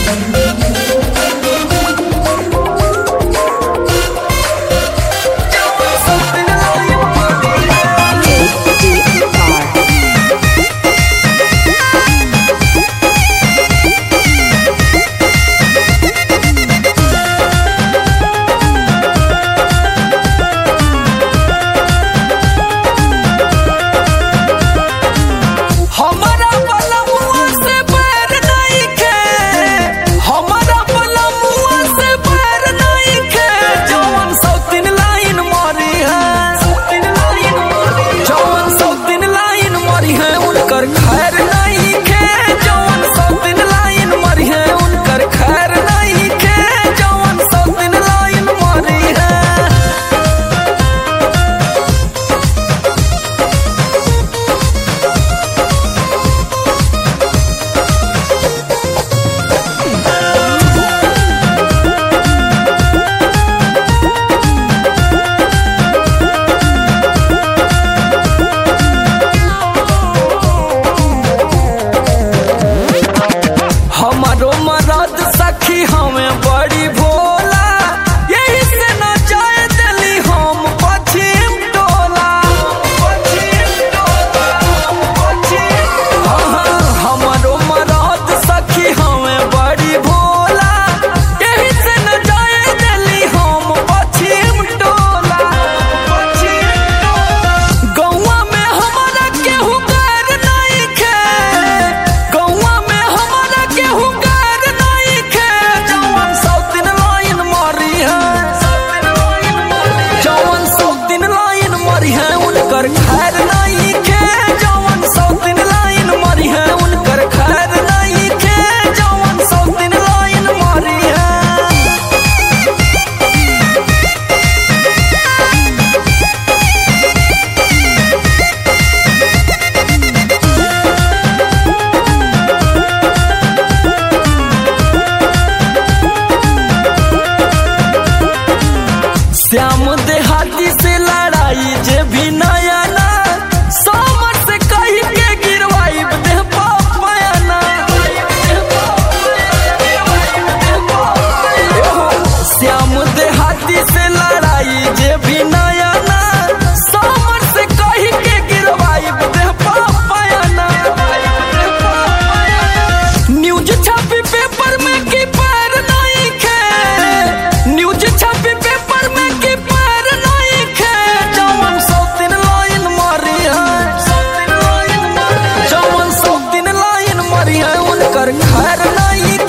श्याम देहाती से लड़ाई जे भी नया ना समर से कही के गिरवाई दे पापयाना। श्याम देहाती से लड़ाई जे भी नया ना समर से कही के गिरवाई दे पापयाना। न्यूज छपी पेपर में की पैर नहीं खे, न्यूज छपी पेपर में की पैर नहीं खे। जवन 100 लाइन मारी है, जवन 100 लाइन मारी है उनकर खैर नहीं